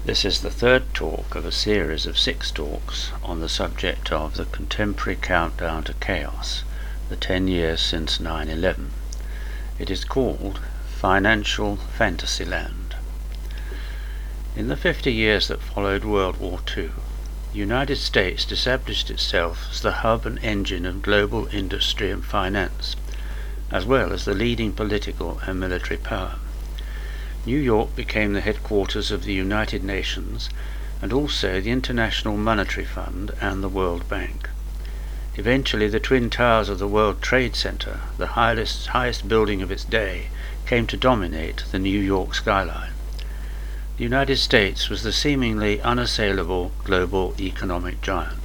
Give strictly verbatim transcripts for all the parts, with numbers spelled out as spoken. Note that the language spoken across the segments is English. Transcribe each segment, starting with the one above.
This is the third talk of a series of six talks on the subject of the contemporary countdown to chaos, the ten years since nine eleven. It is called Financial Fantasyland. In the fifty years that followed World War Two, the United States established itself as the hub and engine of global industry and finance, as well as the leading political and military power. New York became the headquarters of the United Nations and also the International Monetary Fund and the World Bank. Eventually, the Twin Towers of the World Trade Center, the highest, highest building of its day, came to dominate the New York skyline. The United States was the seemingly unassailable global economic giant.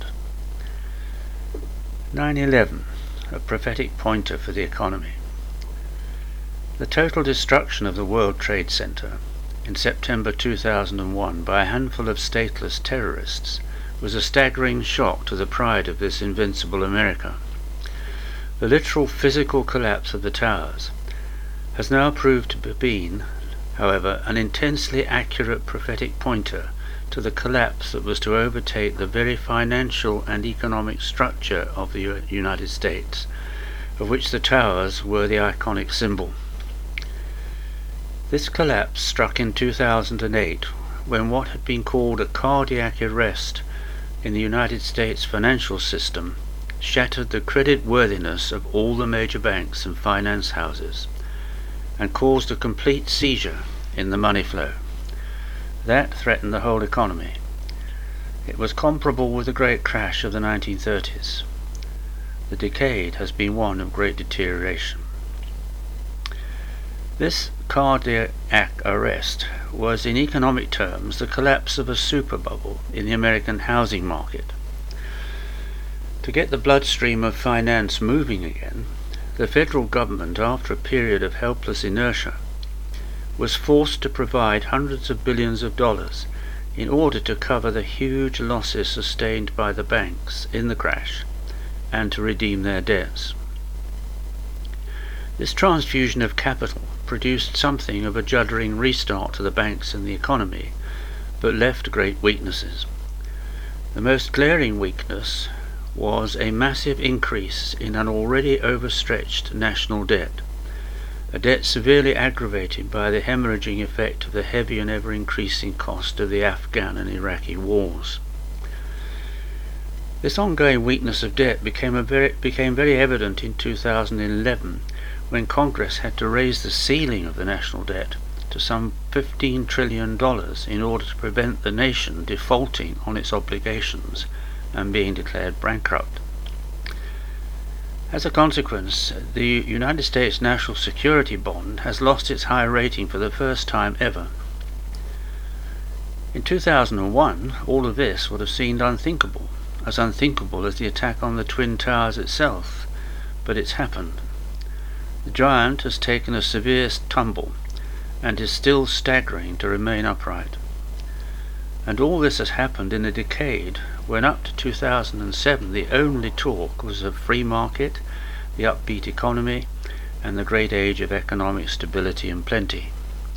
nine eleven, a prophetic pointer for the economy. The total destruction of the World Trade Center in September two thousand one by a handful of stateless terrorists was a staggering shock to the pride of this invincible America. The literal physical collapse of the towers has now proved to have been, however, an intensely accurate prophetic pointer to the collapse that was to overtake the very financial and economic structure of the United States, of which the towers were the iconic symbol. This collapse struck in two thousand eight, when what had been called a cardiac arrest in the United States financial system shattered the creditworthiness of all the major banks and finance houses, and caused a complete seizure in the money flow. That threatened the whole economy. It was comparable with the great crash of the nineteen thirties. The decade has been one of great deterioration. This cardiac arrest was, in economic terms, the collapse of a super bubble in the American housing market. To get the bloodstream of finance moving again, the federal government, after a period of helpless inertia, was forced to provide hundreds of billions of dollars in order to cover the huge losses sustained by the banks in the crash and to redeem their debts. This transfusion of capital produced something of a juddering restart to the banks and the economy, but left great weaknesses. The most glaring weakness was a massive increase in an already overstretched national debt, a debt severely aggravated by the hemorrhaging effect of the heavy and ever-increasing cost of the Afghan and Iraqi wars. This ongoing weakness of debt became, a very, became very evident in two thousand eleven, when Congress had to raise the ceiling of the national debt to some fifteen trillion dollars in order to prevent the nation defaulting on its obligations and being declared bankrupt. As a consequence, the United States National Security Bond has lost its high rating for the first time ever. In two thousand one, all of this would have seemed unthinkable, as unthinkable as the attack on the Twin Towers itself, but it's happened. The giant has taken a severe tumble and is still staggering to remain upright. And all this has happened in a decade when up to two thousand seven the only talk was of free market, the upbeat economy, and the great age of economic stability and plenty.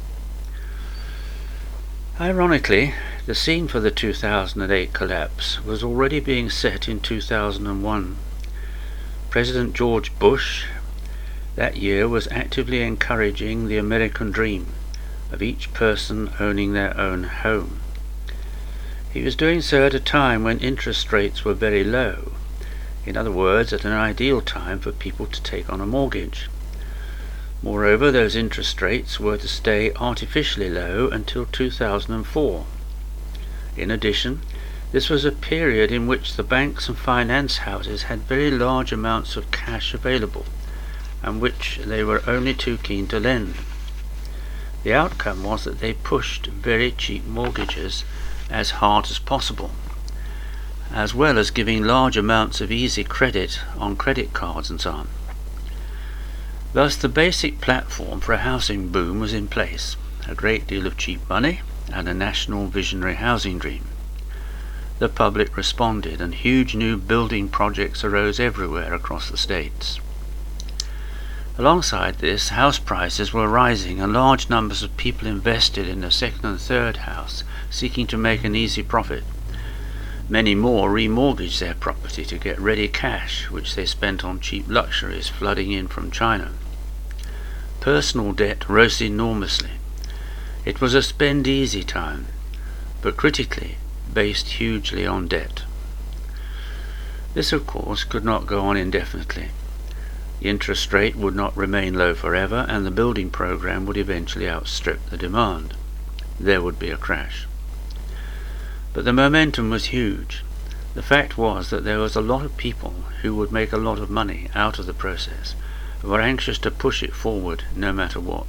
Ironically, the scene for the two thousand eight collapse was already being set in two thousand one. President George Bush that year was actively encouraging the American dream of each person owning their own home. He was doing so at a time when interest rates were very low, in other words, at an ideal time for people to take on a mortgage. Moreover, those interest rates were to stay artificially low until two thousand four. In addition, this was a period in which the banks and finance houses had very large amounts of cash available, and which they were only too keen to lend. The outcome was that they pushed very cheap mortgages as hard as possible, as well as giving large amounts of easy credit on credit cards and so on. Thus the basic platform for a housing boom was in place, a great deal of cheap money and a national visionary housing dream. The public responded, and huge new building projects arose everywhere across the states. Alongside this, house prices were rising and large numbers of people invested in the second and third house, seeking to make an easy profit. Many more remortgaged their property to get ready cash, which they spent on cheap luxuries flooding in from China. Personal debt rose enormously. It was a spend-easy time, but critically based hugely on debt. This, of course, could not go on indefinitely. The interest rate would not remain low forever, and the building program would eventually outstrip the demand. There would be a crash. But the momentum was huge. The fact was that there was a lot of people who would make a lot of money out of the process and were anxious to push it forward no matter what.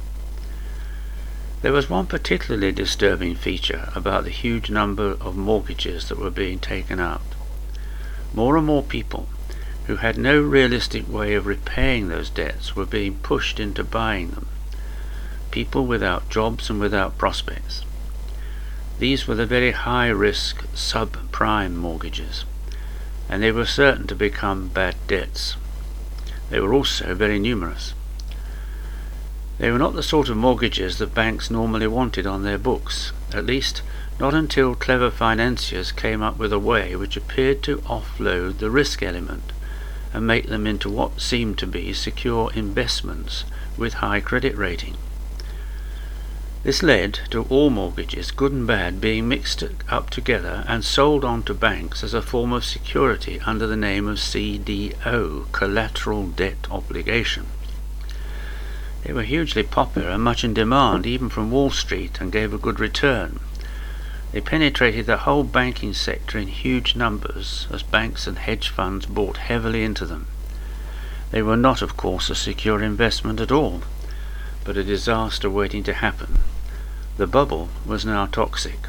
There was one particularly disturbing feature about the huge number of mortgages that were being taken out. More and more people who had no realistic way of repaying those debts were being pushed into buying them. People without jobs and without prospects. These were the very high-risk subprime mortgages, and they were certain to become bad debts. They were also very numerous. They were not the sort of mortgages that banks normally wanted on their books, at least not until clever financiers came up with a way which appeared to offload the risk element and make them into what seemed to be secure investments with high credit rating. This led to all mortgages, good and bad, being mixed up together and sold on to banks as a form of security under the name of C D O, Collateral Debt Obligation. They were hugely popular and much in demand, even from Wall Street, and gave a good return. They penetrated the whole banking sector in huge numbers, as banks and hedge funds bought heavily into them. They were not, of course, a secure investment at all, but a disaster waiting to happen. The bubble was now toxic.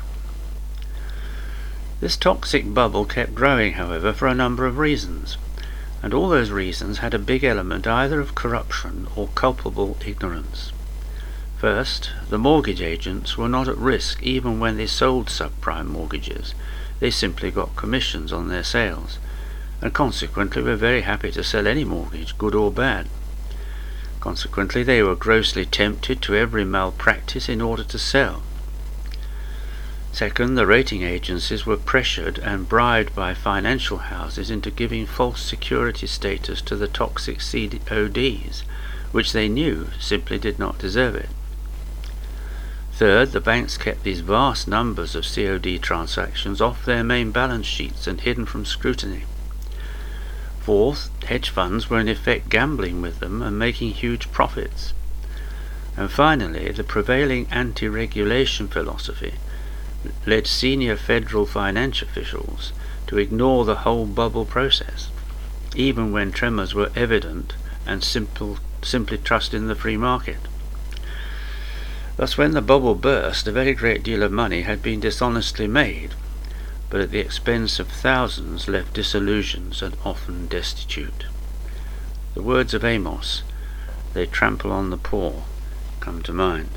This toxic bubble kept growing, however, for a number of reasons, and all those reasons had a big element either of corruption or culpable ignorance. First, the mortgage agents were not at risk even when they sold subprime mortgages. They simply got commissions on their sales, and consequently were very happy to sell any mortgage, good or bad. Consequently, they were grossly tempted to every malpractice in order to sell. Second, the rating agencies were pressured and bribed by financial houses into giving false security status to the toxic C D O Ds, which they knew simply did not deserve it. Third, the banks kept these vast numbers of C O D transactions off their main balance sheets and hidden from scrutiny. Fourth, hedge funds were in effect gambling with them and making huge profits. And finally, the prevailing anti-regulation philosophy led senior federal finance officials to ignore the whole bubble process, even when tremors were evident, and simple, simply trust in the free market. Thus, when the bubble burst, a very great deal of money had been dishonestly made, but at the expense of thousands left disillusioned and often destitute. The words of Amos, "They trample on the poor," come to mind.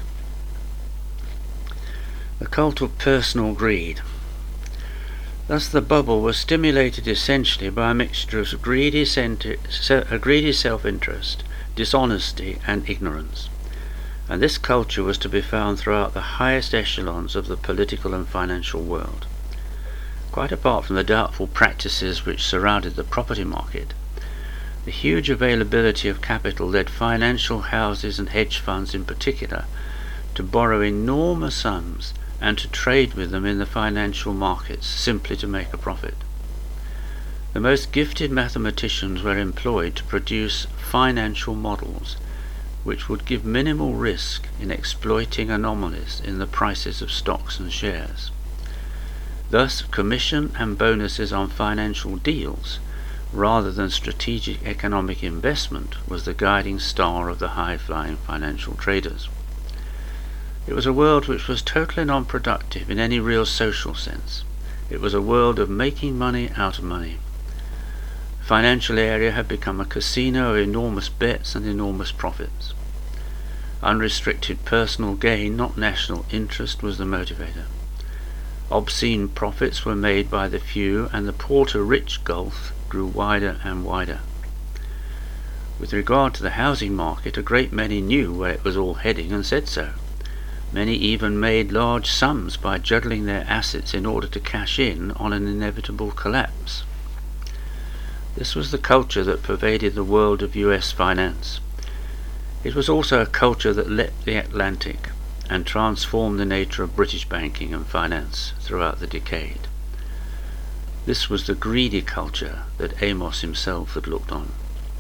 The cult of personal greed. Thus the bubble was stimulated essentially by a mixture of greedy, greedy self-interest, dishonesty and ignorance, and this culture was to be found throughout the highest echelons of the political and financial world. Quite apart from the doubtful practices which surrounded the property market, the huge availability of capital led financial houses and hedge funds in particular to borrow enormous sums and to trade with them in the financial markets simply to make a profit. The most gifted mathematicians were employed to produce financial models which would give minimal risk in exploiting anomalies in the prices of stocks and shares. Thus, commission and bonuses on financial deals, rather than strategic economic investment, was the guiding star of the high-flying financial traders. It was a world which was totally non-productive in any real social sense. It was a world of making money out of money. The financial area had become a casino of enormous bets and enormous profits. Unrestricted personal gain, not national interest, was the motivator. Obscene profits were made by the few, and the poor-to-rich gulf grew wider and wider. With regard to the housing market, a great many knew where it was all heading and said so. Many even made large sums by juggling their assets in order to cash in on an inevitable collapse. This was the culture that pervaded the world of U S finance. It was also a culture that leapt the Atlantic and transformed the nature of British banking and finance throughout the decade. This was the greedy culture that Amos himself had looked on.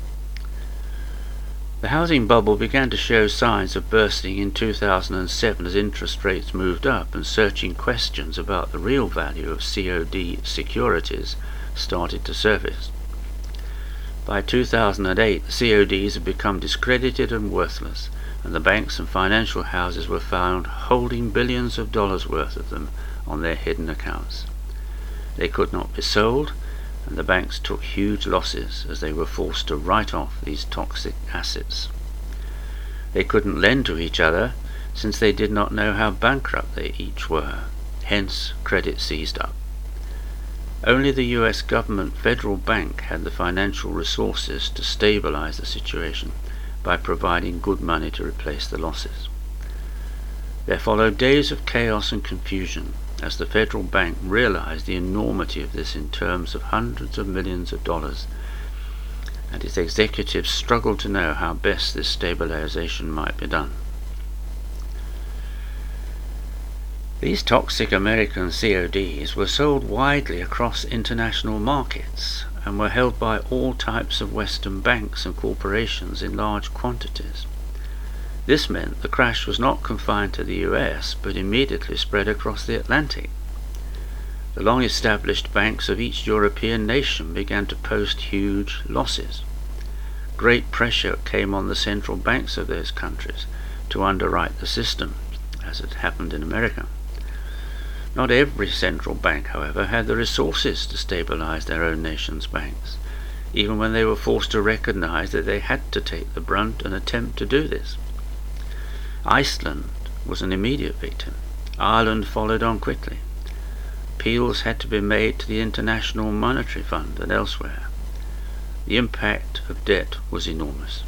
The housing bubble began to show signs of bursting in two thousand seven as interest rates moved up and searching questions about the real value of C O D securities started to surface. By two thousand eight, the C O Ds had become discredited and worthless, and the banks and financial houses were found holding billions of dollars worth of them on their hidden accounts. They could not be sold, and the banks took huge losses as they were forced to write off these toxic assets. They couldn't lend to each other since they did not know how bankrupt they each were, hence credit seized up. Only the U S government Federal Bank had the financial resources to stabilize the situation by providing good money to replace the losses. There followed days of chaos and confusion as the Federal Bank realized the enormity of this in terms of hundreds of millions of dollars, and its executives struggled to know how best this stabilization might be done. These toxic American C O Ds were sold widely across international markets and were held by all types of Western banks and corporations in large quantities. This meant the crash was not confined to the U S, but immediately spread across the Atlantic. The long-established banks of each European nation began to post huge losses. Great pressure came on the central banks of those countries to underwrite the system, as had happened in America. Not every central bank, however, had the resources to stabilize their own nation's banks, even when they were forced to recognize that they had to take the brunt and attempt to do this. Iceland was an immediate victim. Ireland followed on quickly. Appeals had to be made to the International Monetary Fund and elsewhere. The impact of debt was enormous.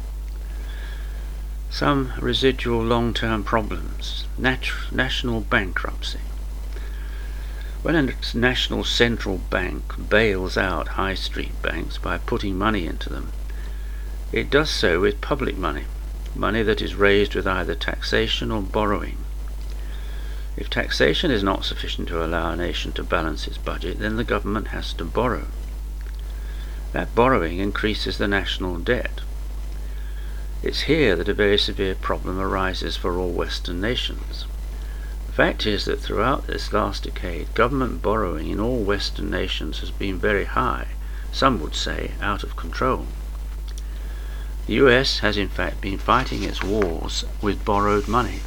Some residual long-term problems. Nat- national bankruptcy. When a national central bank bails out high street banks by putting money into them, it does so with public money, money that is raised with either taxation or borrowing. If taxation is not sufficient to allow a nation to balance its budget, then the government has to borrow. That borrowing increases the national debt. It's here that a very severe problem arises for all Western nations. The fact is that throughout this last decade, government borrowing in all Western nations has been very high, some would say out of control. The U S has in fact been fighting its wars with borrowed money.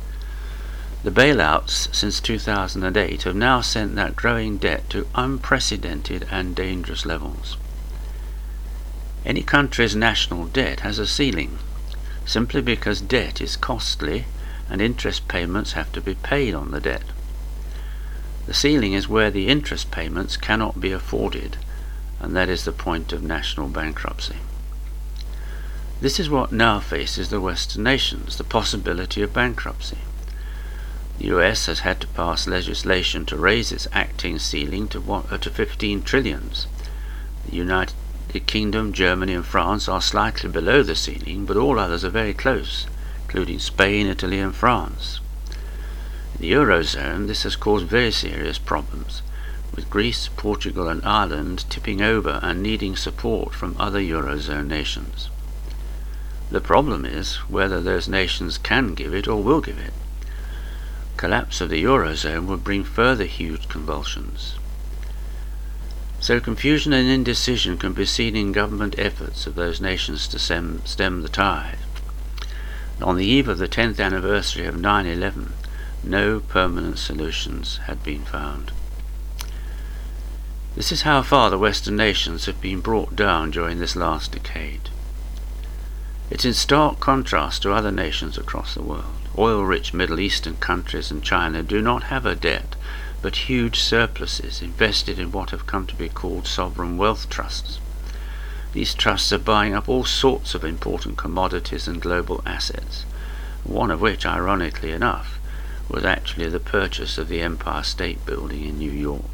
The bailouts since two thousand eight have now sent that growing debt to unprecedented and dangerous levels. Any country's national debt has a ceiling, simply because debt is costly and interest payments have to be paid on the debt. The ceiling is where the interest payments cannot be afforded, and that is the point of national bankruptcy. This is what now faces the Western nations, the possibility of bankruptcy. The U S has had to pass legislation to raise its acting ceiling to, one, uh, to fifteen trillions. The United Kingdom, Germany and France are slightly below the ceiling, but all others are very close, including Spain, Italy and France. In the Eurozone, this has caused very serious problems, with Greece, Portugal and Ireland tipping over and needing support from other Eurozone nations. The problem is whether those nations can give it or will give it. Collapse of the Eurozone would bring further huge convulsions. So confusion and indecision can be seen in government efforts of those nations to stem, stem the tide. On the eve of the tenth anniversary of nine eleven, no permanent solutions had been found. This is how far the Western nations have been brought down during this last decade. It's in stark contrast to other nations across the world. Oil-rich Middle Eastern countries and China do not have a debt, but huge surpluses invested in what have come to be called sovereign wealth trusts. These trusts are buying up all sorts of important commodities and global assets, one of which, ironically enough, was actually the purchase of the Empire State Building in New York.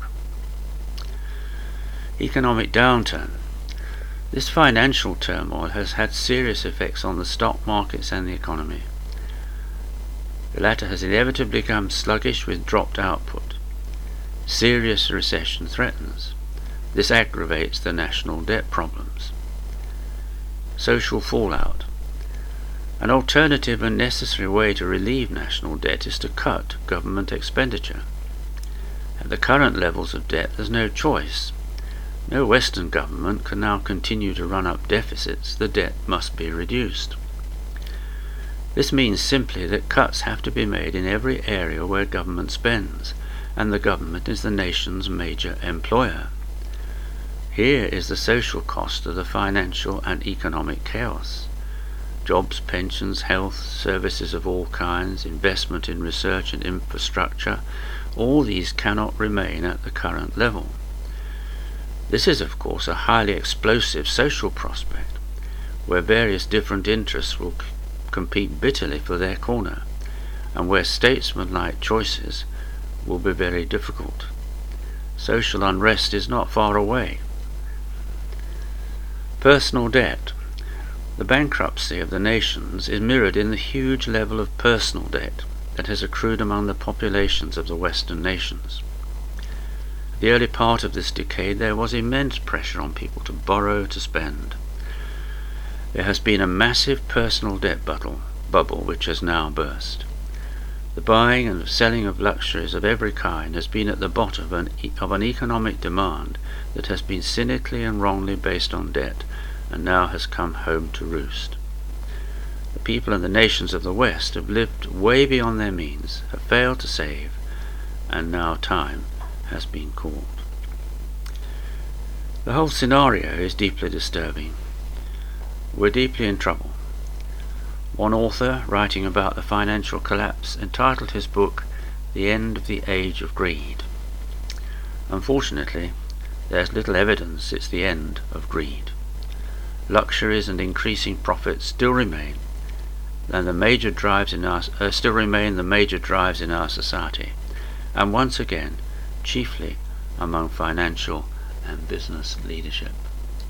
Economic downturn. This financial turmoil has had serious effects on the stock markets and the economy. The latter has inevitably become sluggish with dropped output. Serious recession threatens. This aggravates the national debt problems. Social fallout. An alternative and necessary way to relieve national debt is to cut government expenditure. At the current levels of debt, there's no choice. No Western government can now continue to run up deficits. The debt must be reduced. This means simply that cuts have to be made in every area where government spends, and the government is the nation's major employer. Here is the social cost of the financial and economic chaos. Jobs, pensions, health, services of all kinds, investment in research and infrastructure, all these cannot remain at the current level. This is, of course, a highly explosive social prospect, where various different interests will c- compete bitterly for their corner, and where statesmanlike choices will be very difficult. Social unrest is not far away. Personal debt. The bankruptcy of the nations is mirrored in the huge level of personal debt that has accrued among the populations of the Western nations. At the early part of this decade there was immense pressure on people to borrow to spend. There has been a massive personal debt bubble, bubble which has now burst. The buying and selling of luxuries of every kind has been at the bottom of an, e- of an economic demand that has been cynically and wrongly based on debt, and now has come home to roost. The people and the nations of the West have lived way beyond their means, have failed to save, and now time has been called. The whole scenario is deeply disturbing. We're deeply in trouble. One author, writing about the financial collapse, entitled his book The End of the Age of Greed. Unfortunately, there's little evidence it's the end of greed. Luxuries and increasing profits still remain, and the major drives in our uh, still remain the major drives in our society, and once again, chiefly among financial and business leadership.